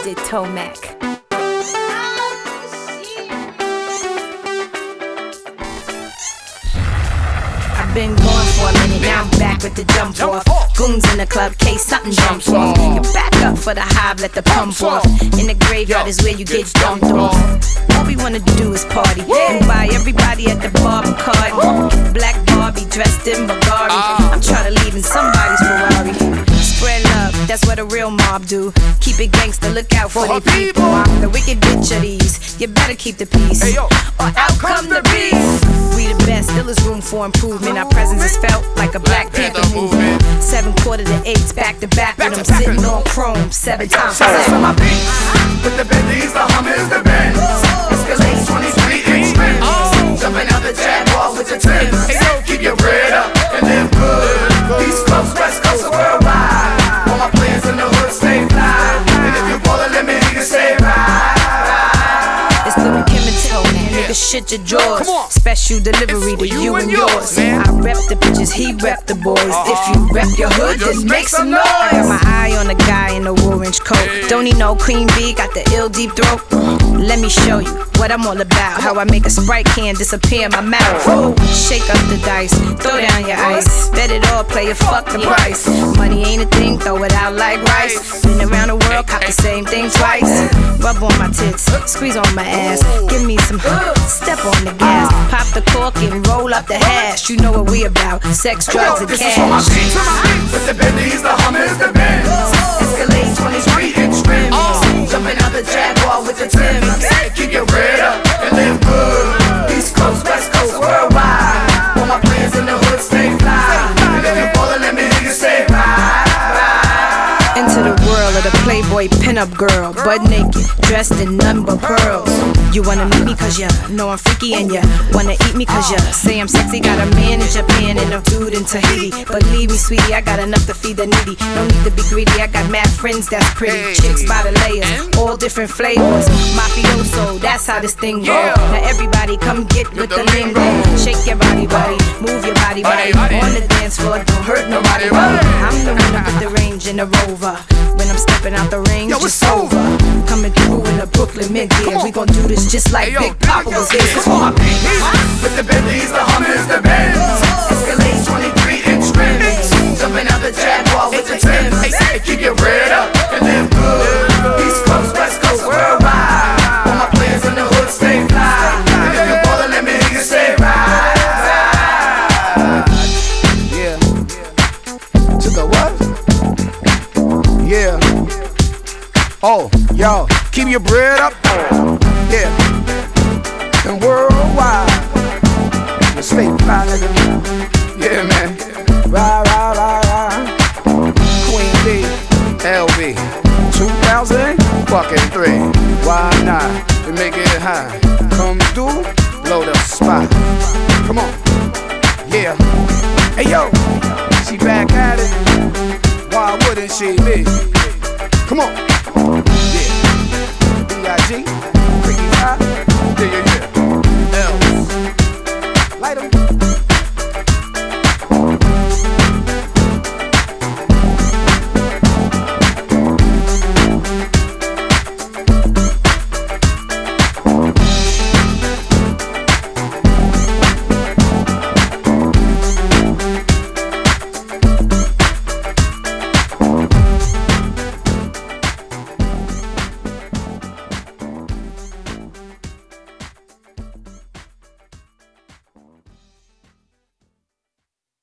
did Tomac. Been gone for a minute, now I'm back with the jump off. Goons in the club, case something jumps off. You back up for the hive, let the pump off. In the graveyard is where you get dumped off. All we wanna do is party and buy everybody at the bar Bacardi. Black Barbie dressed in Bulgari. I'm trying to leave in somebody's Ferrari. Spread love, that's what a real mob do. Keep it gangster, look out for the people. I'm the wicked bitch of these. You better keep the peace, or out come the beast. We the best, still is room for improvement. Our presence is felt like a Black Panther movement. 7/4 to 8s, back to back with them sitting on chrome 7 times. Shout out to my beats, with the Bentleys, the Hummers, the Benz. Escalades, 23-inch rims. Jumping out the Jaguar with the Timbs. Keep your bread up and live good. East Coast, West Coast, worldwide. All my players in the hood stay fly. And if you ballin', let me hear you say ride. It's Lil' Kim and Tomac, nigga, shit your jaws. Special delivery to you and yours. I rep the bitches, he rep the boys. If you rep your hood, just make some noise. I got my eye on the guy in the orange coat. Don't need no Queen Bee, got the ill deep throat. Let me show you what I'm all about. How I make a Sprite can disappear in my mouth. Ooh, shake up the dice, throw down your ice. Bet it all, player, fuck the price. Money ain't a thing, throw it out like rice. Been around the world, cop the same thing twice. Rub on my tits, squeeze on my ass. Give me some step on the gas. Pop the cork and roll up the hash. You know what we about, sex, drugs, and this cash. Is for my beats, with the Bentleys, the Hummers, the Benz. Escalade, 23-inch rims. Jumping out the Jaguar with the Timbs. Keep your bread up and live good. East Coast, West Coast, worldwide. All my players in the hood stay fly. And if you ballin', let me hear you say ride. Into the world of the Playboy pinup girl, butt naked, dressed in none but pearls. You wanna meet me cause you know I'm freaky, and you wanna eat me cause you say I'm sexy. Got a man in Japan and a dude in Tahiti. Believe me, sweetie, I got enough to feed the needy. No need to be greedy, I got mad friends that's pretty. Chicks by the layers, all different flavors. Mafioso, that's how this thing go. Now everybody come get with the lingo. Shake your body, buddy, move your body, buddy. On the dance floor, don't hurt nobody, buddy. I'm the one up with the range in the Rover. When I'm stepping out the range, it's over. Coming through in the Brooklyn mid-gear. We gon' do this just like Big Papa was here. This is for my beats, with the Bentleys, the Hummers, the Benz. Escalades, 23-inch rims. Jumping out the Jaguar with the Timbs. Keep your bread up and live good. East Coast, West Coast, worldwide. All my players in the hood stay fly. And if you ballin', let me hear you say ride. Yeah. To the what? Yeah. Oh, yo, keep your bread up. Yeah. And worldwide. Just stay fly, nigga. Yeah, man. Ride, ride, ride, ride. Queen B, LB. 2003. Why not? We make it high. Come through, blow the spot. Come on. Yeah. Hey, yo. She back at it. Why wouldn't she be? Come on. Yeah. B.I.G. Freaky high. Yeah, yeah, yeah.